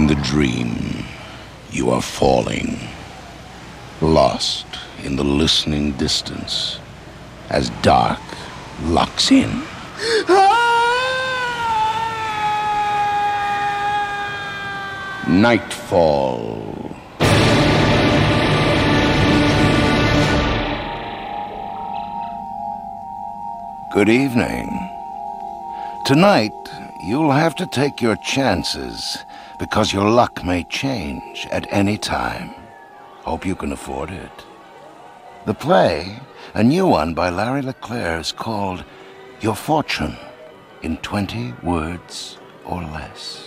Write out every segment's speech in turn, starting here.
In the dream, you are falling, lost in the listening distance, as dark locks in. Nightfall. Good evening. Tonight, you'll have to take your chances, because your luck may change at any time. Hope you can afford it. The play, a new one by Larry LeClaire, is called Your Fortune in 20 Words or Less.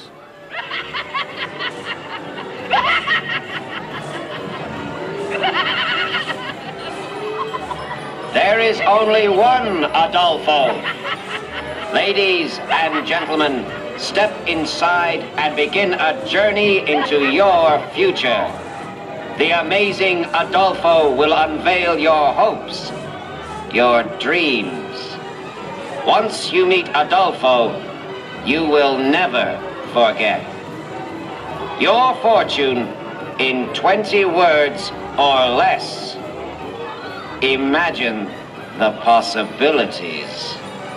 There is only one Adolfo. Ladies and gentlemen, step inside and begin a journey into your future. The amazing Adolfo will unveil your hopes, your dreams. Once you meet Adolfo, you will never forget. Your fortune in 20 words or less. Imagine the possibilities.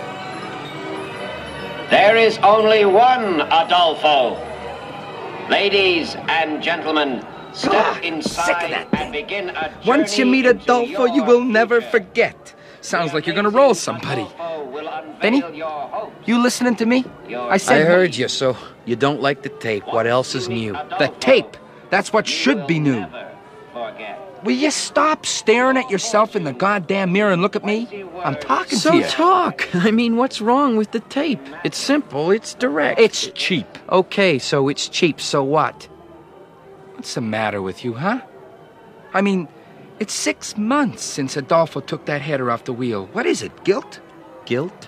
There is only one Adolfo. Ladies and gentlemen, step inside and begin a journey. Once you meet Adolfo, you will never forget. Sounds like you're gonna roll somebody. Benny, you listening to me? I heard you, so you don't like the tape. What else is new? The tape. That's what should be new. Will you stop staring at yourself in the goddamn mirror and look at me? I'm talking to you. So talk. I mean, what's wrong with the tape? It's simple. It's direct. It's cheap. Okay, so it's cheap. So what? What's the matter with you, huh? I mean, it's 6 months since Adolfo took that header off the wheel. What is it, guilt? Guilt?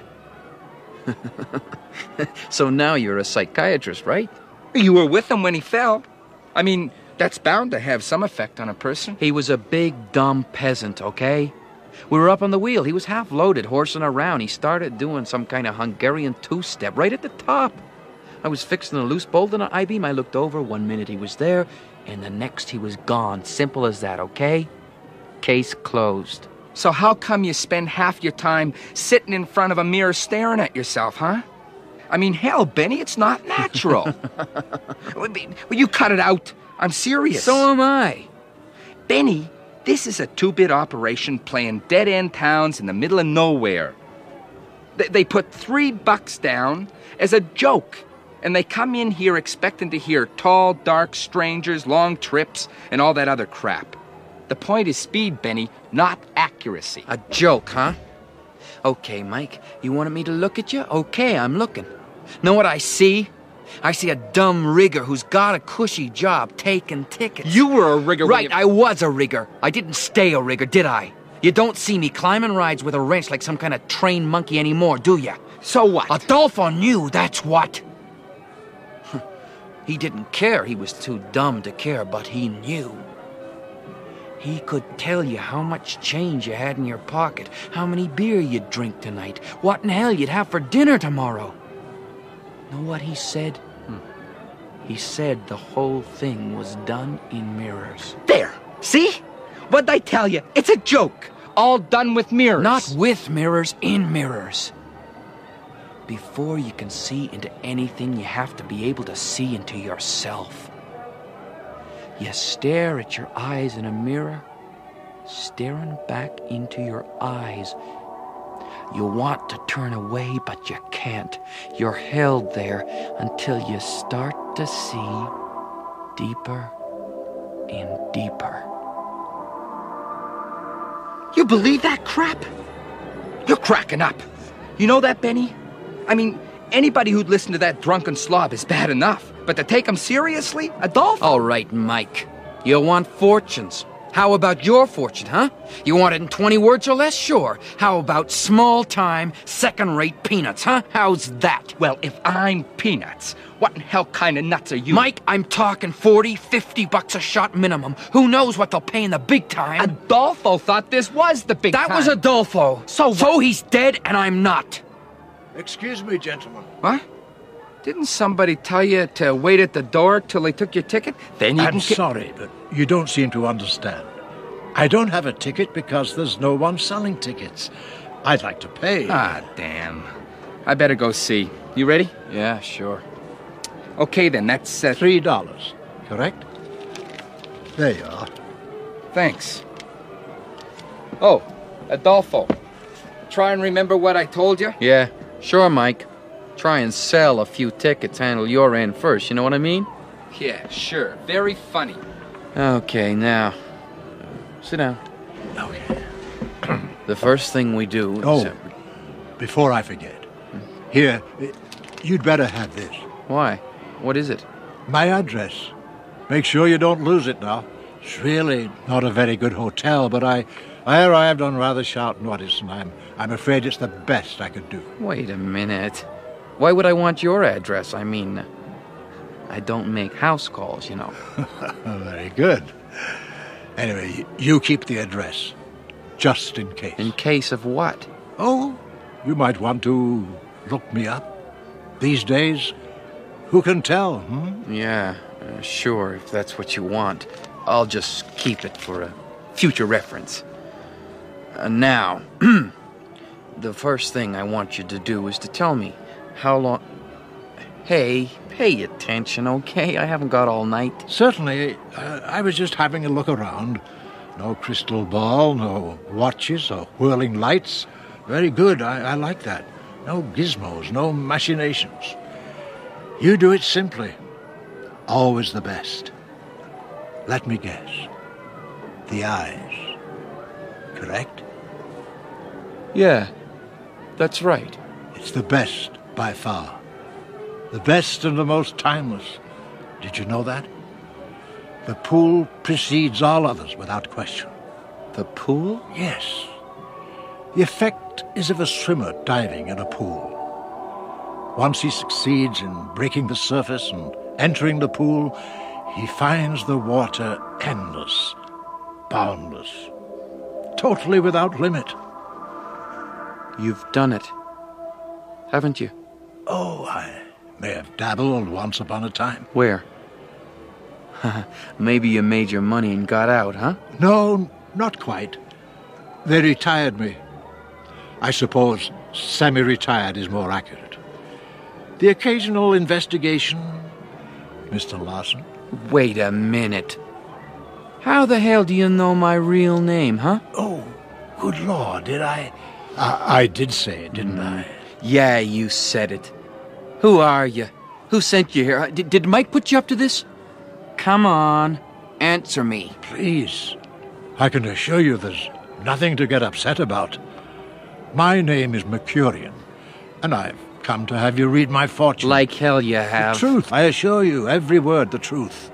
So now you're a psychiatrist, right? You were with him when he fell. I mean, that's bound to have some effect on a person. He was a big, dumb peasant, okay? We were up on the wheel. He was half-loaded, horsing around. He started doing some kind of Hungarian two-step right at the top. I was fixing a loose bolt in an I-beam. I looked over. 1 minute he was there, and the next he was gone. Simple as that, okay? Case closed. So how come you spend half your time sitting in front of a mirror staring at yourself, huh? I mean, hell, Benny, it's not natural. Will you cut it out? I'm serious. So am I. Benny, this is a 2-bit operation playing dead-end towns in the middle of nowhere. They put $3 down as a joke, and they come in here expecting to hear tall, dark strangers, long trips, and all that other crap. The point is speed, Benny, not accuracy. A joke, huh? Okay, Mike, you wanted me to look at you? Okay, I'm looking. Know what I see? I see a dumb rigger who's got a cushy job taking tickets. You were a rigger. Right, I was a rigger. I didn't stay a rigger, did I? You don't see me climbing rides with a wrench like some kind of trained monkey anymore, do ya? So what? Adolfo knew, that's what. He didn't care. He was too dumb to care, but he knew. He could tell you how much change you had in your pocket, how many beer you'd drink tonight, what in hell you'd have for dinner tomorrow. Know what he said? He said the whole thing was done in mirrors. There! See? What'd I tell you? It's a joke. All done with mirrors. Not with mirrors, in mirrors. Before you can see into anything, you have to be able to see into yourself. You stare at your eyes in a mirror, staring back into your eyes. You want to turn away, but you can't. You're held there until you start to see deeper and deeper. You believe that crap? You're cracking up. You know that, Benny? I mean, anybody who'd listen to that drunken slob is bad enough. But to take him seriously? Adolfo? All right, Mike. You want fortunes. How about your fortune, huh? You want it in 20 words or less? Sure. How about small-time, second-rate peanuts, huh? How's that? Well, if I'm peanuts, what in hell kind of nuts are you? Mike, I'm talking $40, $50 a shot minimum. Who knows what they'll pay in the big time? Adolfo thought this was the big time. That was Adolfo. So what? So he's dead and I'm not. Excuse me, gentlemen. What? Didn't somebody tell you to wait at the door till they took your ticket? Then you I'm can sorry, but you don't seem to understand. I don't have a ticket because there's no one selling tickets. I'd like to pay. Ah, damn. I better go see. You ready? Yeah, sure. Okay, then. That's $3, correct? There you are. Thanks. Oh, Adolfo. Try and remember what I told you? Yeah, sure, Mike. Try and sell a few tickets, handle your end first, you know what I mean? Yeah, sure. Very funny. Okay, now, sit down. Okay. The first thing we do is... Oh, before I forget. Here, you'd better have this. Why? What is it? My address. Make sure you don't lose it now. It's really not a very good hotel, but I arrived on rather short notice, and I'm afraid it's the best I could do. Wait a minute. Why would I want your address? I mean, I don't make house calls, you know. Very good. Anyway, you keep the address, just in case. In case of what? Oh, you might want to look me up. These days, who can tell, Yeah, sure, if that's what you want. I'll just keep it for a future reference. Now, the first thing I want you to do is to tell me how long... Hey, pay attention, okay? I haven't got all night. Certainly, I was just having a look around. No crystal ball, no watches or whirling lights. Very good, I like that. No gizmos, no machinations. You do it simply. Always the best. Let me guess. The eyes. Correct? Yeah, that's right. It's the best, by far. The best and the most timeless. Did you know that? The pool precedes all others without question. The pool? Yes. The effect is of a swimmer diving in a pool. Once he succeeds in breaking the surface and entering the pool, he finds the water endless, boundless, totally without limit. You've done it, haven't you? Oh, I may have dabbled once upon a time. Where? Maybe you made your money and got out, huh? No, not quite. They retired me. I suppose semi-retired is more accurate. The occasional investigation, Mr. Larson. Wait a minute. How the hell do you know my real name, huh? Oh, good Lord, did I? I did say it, didn't I? Yeah, you said it. Who are you? Who sent you here? Did Mike put you up to this? Come on, answer me. Please. I can assure you there's nothing to get upset about. My name is Mercurian, and I've come to have you read my fortune. Like hell you have. The truth, I assure you, every word the truth.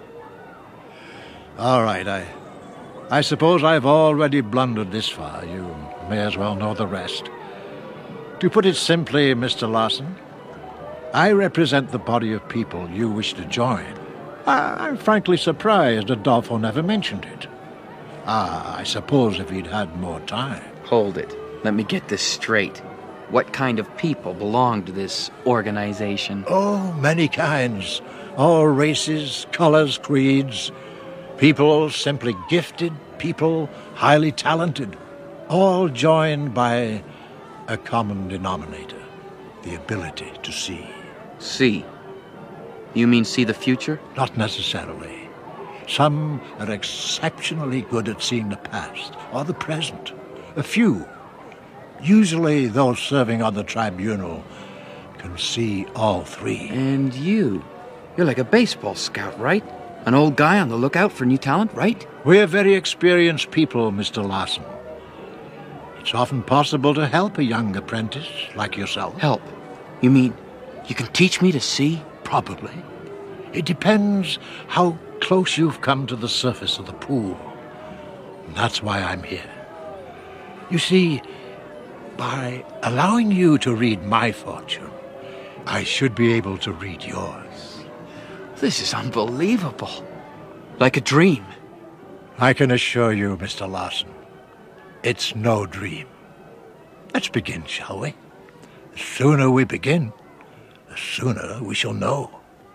All right, I suppose I've already blundered this far. You may as well know the rest. To put it simply, Mr. Larson, I represent the body of people you wish to join. I'm frankly surprised Adolfo never mentioned it. I suppose if he'd had more time. Hold it. Let me get this straight. What kind of people belong to this organization? Oh, many kinds. All races, colors, creeds. People simply gifted, people highly talented. All joined by a common denominator. The ability to see. See? You mean see the future? Not necessarily. Some are exceptionally good at seeing the past or the present. A few, usually those serving on the tribunal, can see all three. And you're like a baseball scout, right? An old guy on the lookout for new talent, right? We're very experienced people, Mr. Larson. It's often possible to help a young apprentice like yourself. Help? You mean you can teach me to see? Probably. It depends how close you've come to the surface of the pool. And that's why I'm here. You see, by allowing you to read my fortune, I should be able to read yours. This is unbelievable. Like a dream. I can assure you, Mr. Larson, it's no dream. Let's begin, shall we? The sooner we begin, the sooner we shall know.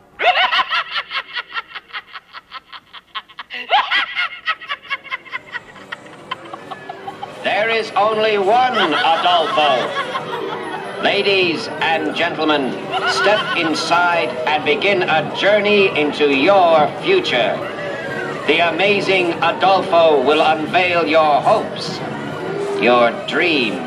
There is only one Adolfo. Ladies and gentlemen, step inside and begin a journey into your future. The amazing Adolfo will unveil your hopes, your dreams.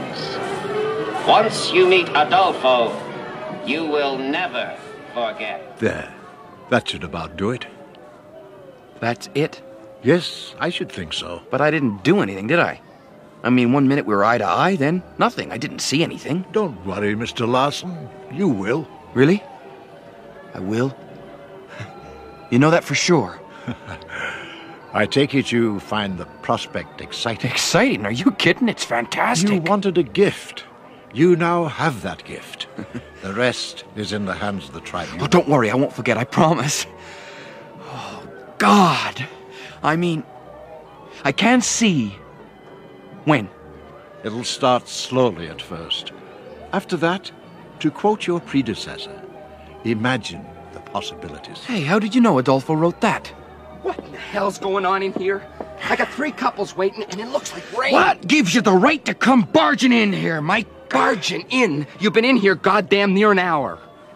Once you meet Adolfo, you will never forget. There. That should about do it. That's it? Yes, I should think so. But I didn't do anything, did I? I mean, 1 minute we were eye to eye, then nothing. I didn't see anything. Don't worry, Mr. Larson. You will. Really? I will? You know that for sure? I take it you find the prospect exciting. Exciting? Are you kidding? It's fantastic. You wanted a gift. You now have that gift. The rest is in the hands of the tribunal. Oh, don't worry, I won't forget, I promise. Oh, God. I mean, I can see. When? It'll start slowly at first. After that, to quote your predecessor, imagine the possibilities. Hey, how did you know Adolfo wrote that? What in the hell's going on in here? I got 3 couples waiting, and it looks like rain. What gives you the right to come barging in here, Mike? Barging in? You've been in here goddamn near an hour.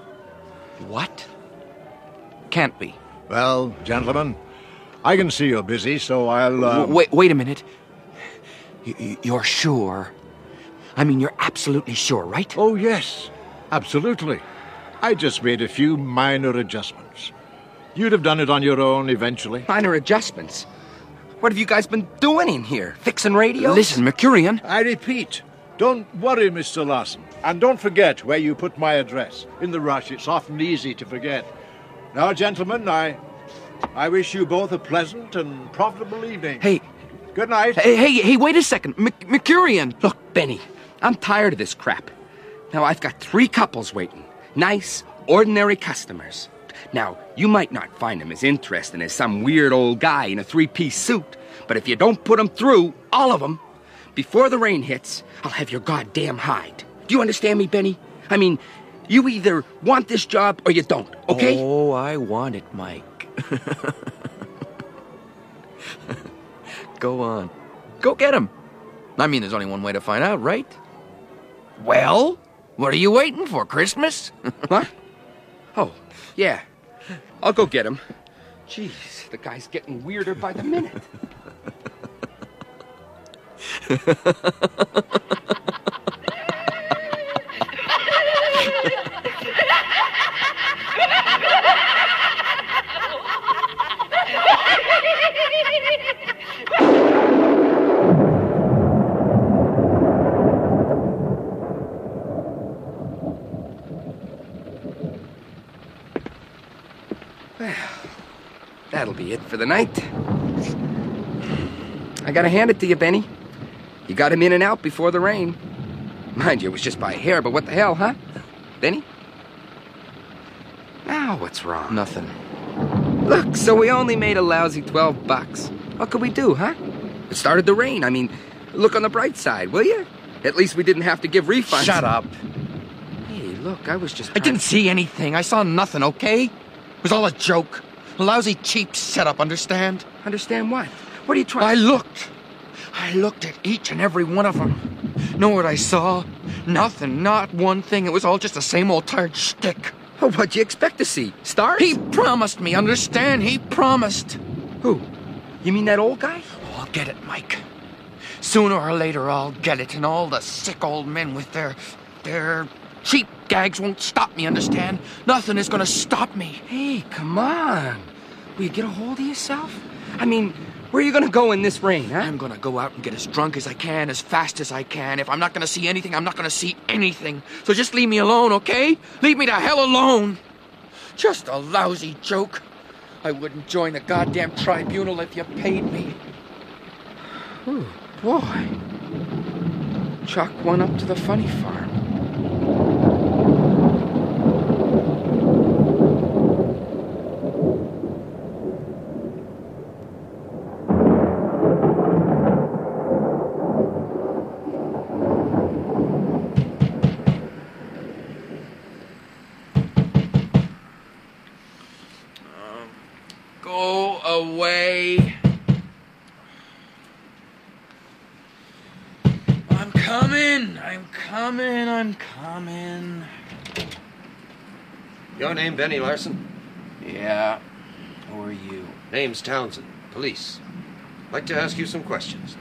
What? Can't be. Well, gentlemen, I can see you're busy, so I'll, Wait a minute. You're sure? I mean, you're absolutely sure, right? Oh, yes, absolutely. I just made a few minor adjustments. You'd have done it on your own eventually. Minor adjustments? What have you guys been doing in here? Fixing radios? Listen, Mercurian. I repeat, don't worry, Mr. Larson. And don't forget where you put my address. In the rush, it's often easy to forget. Now, gentlemen, I wish you both a pleasant and profitable evening. Hey. Good night. Hey, wait a second. Mercurian. Look, Benny, I'm tired of this crap. Now, I've got 3 couples waiting. Nice, ordinary customers. Now, you might not find them as interesting as some weird old guy in a 3-piece suit, but if you don't put them through, all of them, before the rain hits, I'll have your goddamn hide. Do you understand me, Benny? I mean, you either want this job or you don't, okay? Oh, I want it, Mike. Go on. Go get him. I mean, there's only one way to find out, right? Well, what are you waiting for, Christmas? What? Oh, yeah. I'll go get him. Jeez, the guy's getting weirder by the minute. That'll be it for the night. I gotta hand it to you, Benny. You got him in and out before the rain. Mind you, it was just by a hair, but what the hell, huh? Benny? Now what's wrong? Nothing. Look, so we only made a lousy $12. What could we do, huh? It started to rain. I mean, look on the bright side, will you? At least we didn't have to give refunds. Shut up. Hey, look, I was just... I didn't see anything. I saw nothing, okay? It was all a joke. A lousy, cheap setup, understand? Understand what? What are you trying... I looked at each and every one of them. Know what I saw? Nothing, not one thing. It was all just the same old tired shtick. Oh, what'd you expect to see? Stars? He promised me, understand? He promised. Who? You mean that old guy? Oh, I'll get it, Mike. Sooner or later, I'll get it, and all the sick old men with their cheap gags won't stop me, understand? Nothing is gonna stop me. Hey, come on. Will you get a hold of yourself? I mean, where are you gonna go in this rain, huh? I'm gonna go out and get as drunk as I can, as fast as I can. If I'm not gonna see anything, I'm not gonna see anything. So just leave me alone, okay? Leave me to hell alone. Just a lousy joke. I wouldn't join the goddamn tribunal if you paid me. Oh, boy. Chalk one up to the funny farm. I'm coming. Your name Benny Larson? Yeah. Who are you? Name's Townsend. Police. Like to ask you some questions.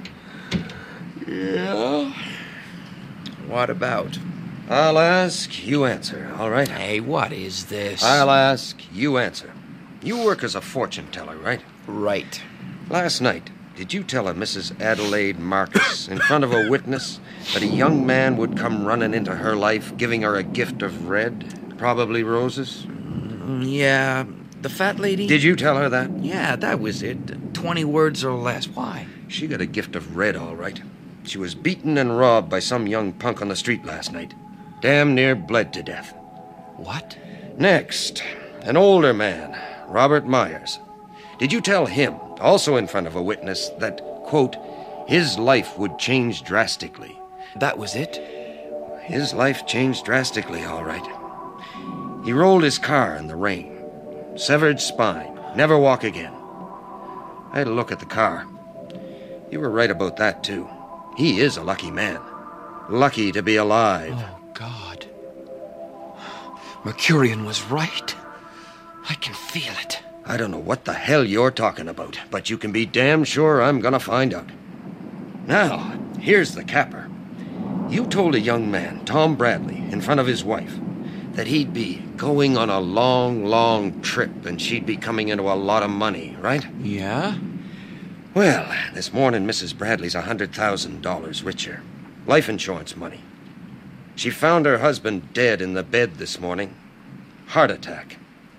Yeah. What about? I'll ask, you answer, all right? Hey, what is this? I'll ask, you answer. You work as a fortune teller, right? Right. Last night, did you tell a Mrs. Adelaide Marcus in front of a witness that a young man would come running into her life, giving her a gift of red, probably roses? Yeah. The fat lady? Did you tell her that? Yeah, that was it. 20 words or less. Why? She got a gift of red, all right. She was beaten and robbed by some young punk on the street last night. Damn near bled to death. What? Next, an older man, Robert Myers. Did you tell him, also in front of a witness, that, quote, his life would change drastically? That was it? His life changed drastically, all right. He rolled his car in the rain. Severed spine. Never walk again. I had a look at the car. You were right about that, too. He is a lucky man. Lucky to be alive. Oh, God. Mercurian was right. I can feel it. I don't know what the hell you're talking about, but you can be damn sure I'm gonna find out. Now, here's the capper. You told a young man, Tom Bradley, in front of his wife, that he'd be going on a long, long trip and she'd be coming into a lot of money, right? Yeah? Well, this morning Mrs. Bradley's $100,000 richer. Life insurance money. She found her husband dead in the bed this morning. Heart attack.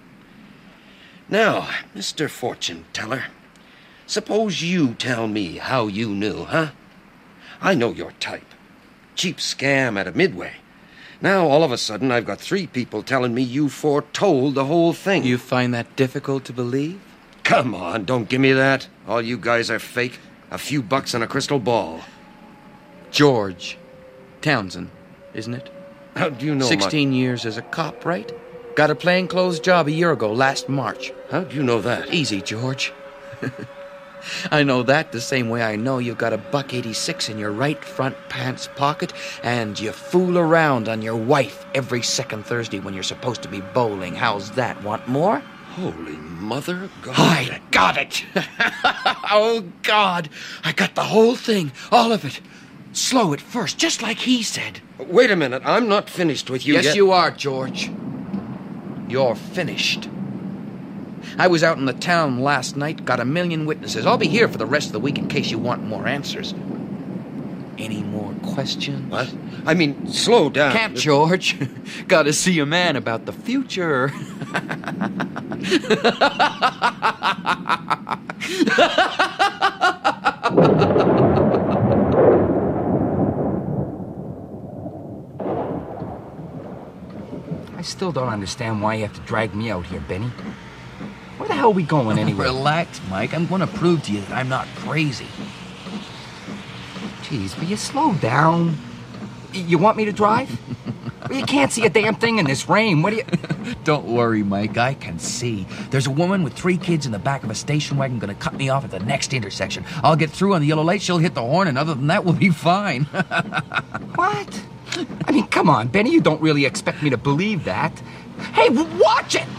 Now, Mr. Fortune Teller, suppose you tell me how you knew, huh? I know your type. Cheap scam at a Midway. Now, all of a sudden, I've got 3 people telling me you foretold the whole thing. You find that difficult to believe? Come on, don't give me that. All you guys are fake. A few bucks and a crystal ball. George Townsend, isn't it? How do you know 16 years as a cop, right? Got a plainclothes job a year ago, last March. How do you know that? Easy, George. I know that the same way I know you've got a $1.86 in your right front pants pocket and you fool around on your wife every second Thursday when you're supposed to be bowling. How's that? Want more? Holy mother of God. I got it! Oh, God! I got the whole thing, all of it. Slow at first, just like he said. Wait a minute, I'm not finished with you yet. Yes, you are, George. You're finished. I was out in the town last night, got 1 million witnesses. I'll be here for the rest of the week in case you want more answers. Any more questions? What? I mean, slow down. Can't, George. Gotta see a man about the future. I still don't understand why you have to drag me out here, Benny. Where the hell are we going anyway? Relax, Mike. I'm gonna prove to you that I'm not crazy. Jeez, will you slow down? You want me to drive? Well, you can't see a damn thing in this rain. What do you... Don't worry, Mike. I can see. There's a woman with 3 kids in the back of a station wagon gonna cut me off at the next intersection. I'll get through on the yellow light, she'll hit the horn, and other than that, we'll be fine. What? I mean, come on, Benny. You don't really expect me to believe that. Hey, watch it!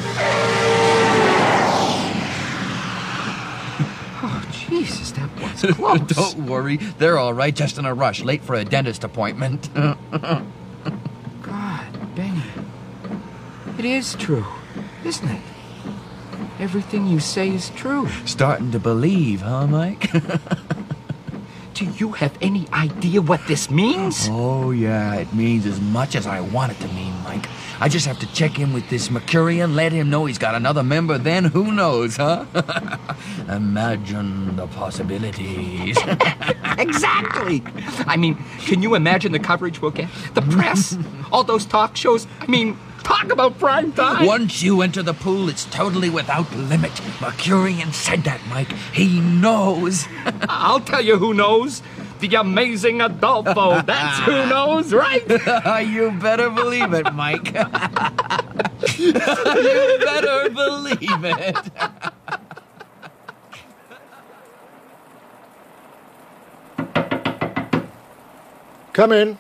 Oh, Jesus, that was close. Don't worry. They're all right, just in a rush, late for a dentist appointment. God, Benny. It is true, isn't it? Everything you say is true. Starting to believe, huh, Mike? Do you have any idea what this means? Oh, yeah, it means as much as I want it to mean, Mike. I just have to check in with this Mercurian, let him know he's got another member, then who knows, huh? Imagine the possibilities. Exactly! I mean, can you imagine the coverage we'll get? The press? All those talk shows? I mean, talk about prime time! Once you enter the pool, it's totally without limit. Mercurian said that, Mike. He knows. I'll tell you who knows. The amazing Adolfo. That's who knows, right? You better believe it, Mike. You better believe it. Come in.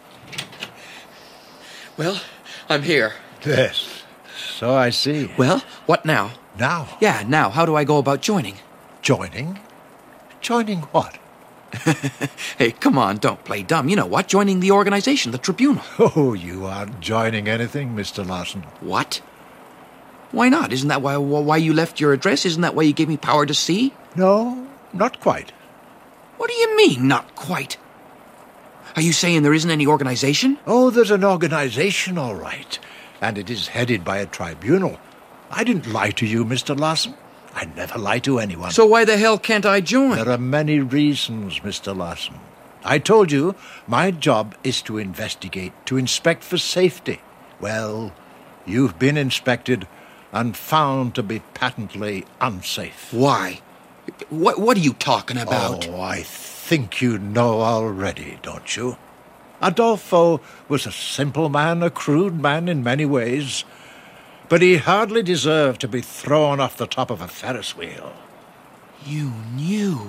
Well, I'm here. Yes, so I see. Well, what now? Now, Yeah, now, how do I go about joining? joining? Joining what? Hey, come on, don't play dumb. You know what? Joining the organization, the Tribunal. Oh, you aren't joining anything, Mr. Larson. What? Why not? Isn't that why you left your address? Isn't that why you gave me power to see? No, not quite. What do you mean, not quite? Are you saying there isn't any organization? Oh, there's an organization, all right. And it is headed by a tribunal. I didn't lie to you, Mr. Larson. I never lie to anyone. So why the hell can't I join? There are many reasons, Mr. Larson. I told you, my job is to investigate, to inspect for safety. Well, you've been inspected and found to be patently unsafe. Why? What are you talking about? Oh, I think you know already, don't you? Adolfo was a simple man, a crude man in many ways, but he hardly deserved to be thrown off the top of a Ferris wheel. You knew.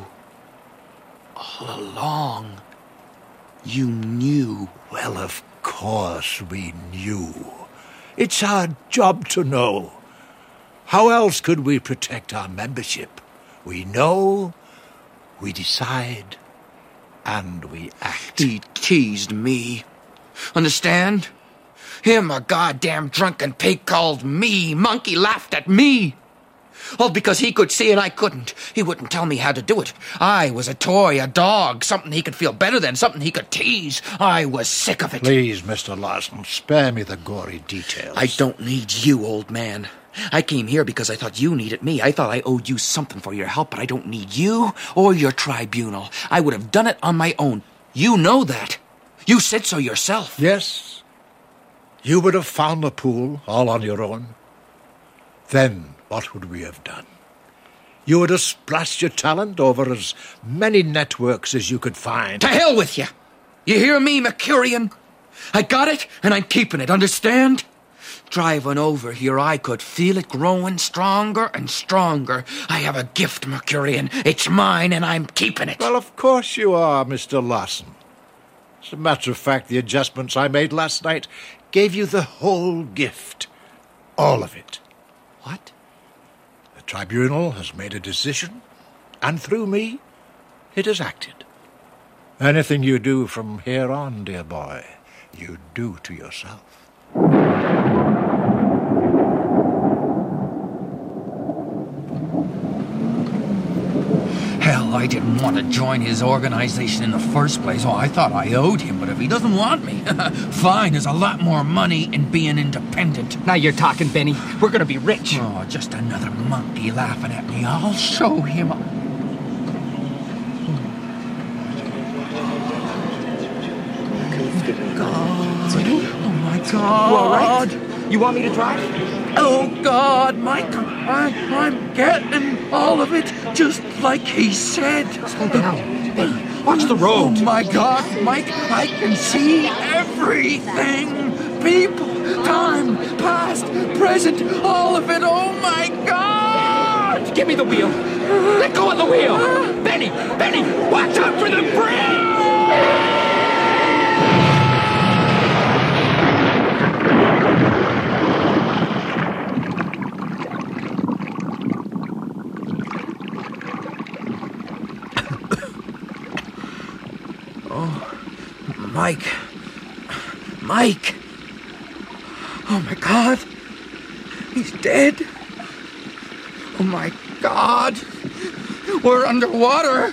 All along. You knew. Well, of course we knew. It's our job to know. How else could we protect our membership? We know, we decide, and we act. He teased me. Understand? Him, a goddamn drunken pig, called me monkey, laughed at me. All because he could see and I couldn't. He wouldn't tell me how to do it. I was a toy, a dog, something he could feel better than, something he could tease. I was sick of it. Please, Mr. Larson, spare me the gory details. I don't need you, old man. I came here because I thought you needed me. I thought I owed you something for your help, but I don't need you or your tribunal. I would have done it on my own. You know that. You said so yourself. Yes, you would have found the pool all on your own. Then what would we have done? You would have splashed your talent over as many networks as you could find. To hell with you! You hear me, Mercurian? I got it, and I'm keeping it, understand? Driving over here, I could feel it growing stronger and stronger. I have a gift, Mercurian. It's mine, and I'm keeping it. Well, of course you are, Mr. Larson. As a matter of fact, the adjustments I made last night gave you the whole gift. All of it. What? The tribunal has made a decision, and through me, it has acted. Anything you do from here on, dear boy, you do to yourself. Hell, I didn't want to join his organization in the first place. Oh, I thought I owed him, but if he doesn't want me, fine, there's a lot more money in being independent. Now you're talking, Benny. We're gonna be rich. Oh, just another monkey laughing at me. I'll show him. Oh, my God. You all right? You want me to drive? Oh, God, Mike, I'm getting all of it, just like he said. Slow down. Hey, watch the road. Oh, my God, Mike, I can see everything. People, time, past, present, all of it. Oh, my God. Give me the wheel. Let go of the wheel. Benny, watch out for the bridge! Mike! Oh, my God! He's dead! Oh, my God! We're underwater!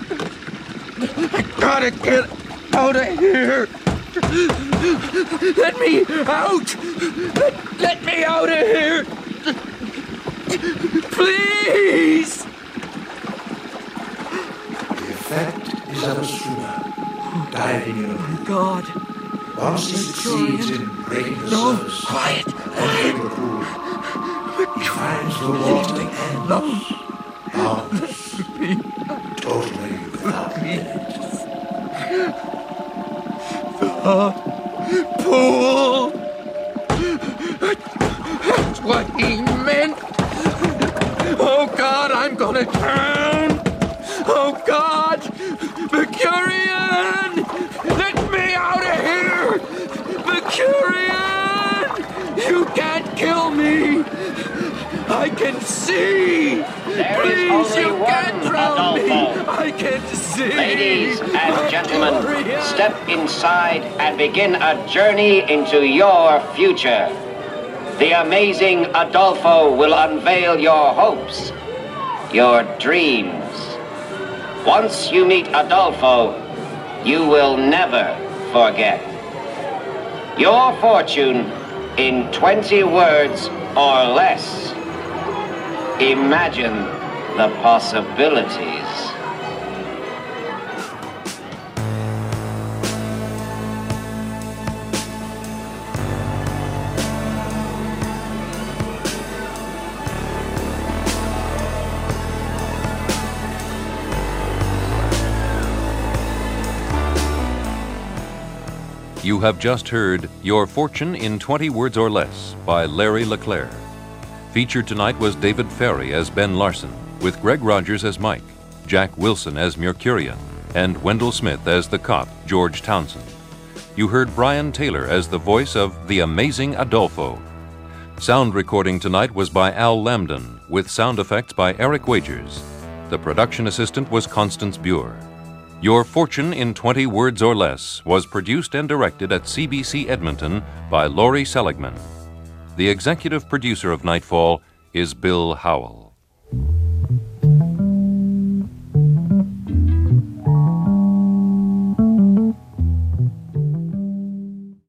I gotta get out of here! Let me out! Let me out of here! Please! The effect is of a swimmer diving in a pool. God! Once he succeeds in breaking the surface Quiet! of the pool, he finds the water ends, bounds, totally without limits. Pool! That's what he meant! Oh, God, I'm gonna drown! Oh, God! Mercurian! Let me out! see! There is Please, only you one can't drown me! Adolfo. I can't see! Ladies and gentlemen, Hurry up. step inside and begin a journey into your future. The amazing Adolfo will unveil your hopes, your dreams. Once you meet Adolfo, you will never forget. Your fortune in 20 words or less. Imagine the possibilities. You have just heard Your Fortune in 20 Words or Less by Larry LeClaire. Featured tonight was David Ferry as Ben Larson, with Greg Rogers as Mike, Jack Wilson as Mercurian, and Wendell Smith as the cop, George Townsend. You heard Brian Taylor as the voice of the amazing Adolfo. Sound recording tonight was by Al Lambden, with sound effects by Eric Wagers. The production assistant was Constance Buer. Your Fortune in 20 Words or Less was produced and directed at CBC Edmonton by Laurie Seligman. The executive producer of Nightfall is Bill Howell.